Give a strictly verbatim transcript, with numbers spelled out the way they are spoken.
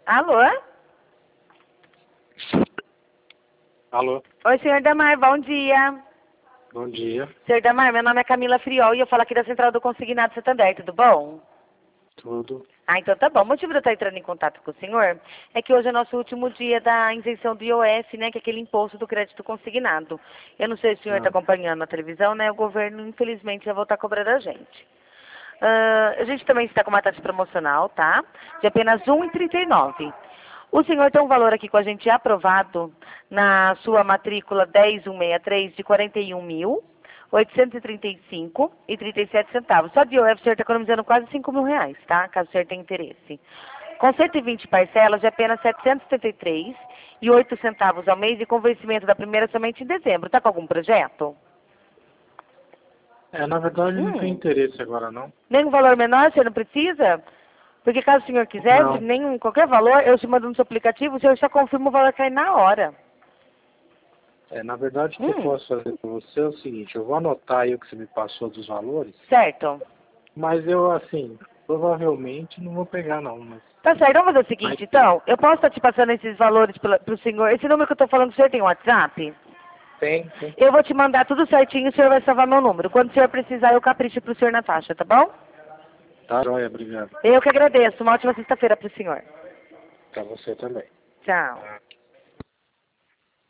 Alô? Alô? Oi, senhor Damar, bom dia. Bom dia. Senhor Damar, meu nome é Camila Friol e eu falo aqui da Central do Consignado Santander, tudo bom? Tudo. Ah, então tá bom. O motivo de eu estar entrando em contato com o senhor é que hoje é nosso último dia da isenção do I O F, né, que é aquele imposto do crédito consignado. Eu não sei se o senhor está Ah, acompanhando na televisão, né, o governo infelizmente vai voltar a cobrar da gente. Ah, a gente também está com uma taxa promocional, tá? De apenas um real e trinta e nove centavos. O senhor tem um valor aqui com a gente aprovado na sua matrícula dez mil cento e sessenta e três de quarenta e um mil, oitocentos e trinta e cinco e trinta e sete centavos. Só de I O F o senhor está economizando quase cinco mil reais, tá? Caso o senhor tenha interesse. Com cento e vinte parcelas de apenas setecentos e setenta e três e oito centavos ao mês e com vencimento da primeira somente em dezembro. Tá com algum projeto? é, na verdade não tem Hum, interesse agora não. nenhum valor menor, o senhor não precisa? Porque caso o senhor quisesse, Não. nenhum, qualquer valor, eu te mando no seu aplicativo, o senhor só confirma o valor cair na hora. É, na verdade o que eu Hum, posso fazer para você é o seguinte, eu vou anotar aí o que você me passou dos valores, certo. mas eu assim, provavelmente não vou pegar não, mas, Tá certo, vamos fazer o mas seguinte, tem. então. Eu posso estar te passando esses valores para o senhor. Esse número que eu estou falando, o senhor tem WhatsApp? Tem, tem. Eu vou te mandar tudo certinho, o senhor vai salvar meu número. Quando o senhor precisar, eu capricho pro senhor na taxa, tá bom? Tá joia, obrigado. Eu que agradeço. Uma ótima sexta-feira pro senhor. Para você também. Tchau.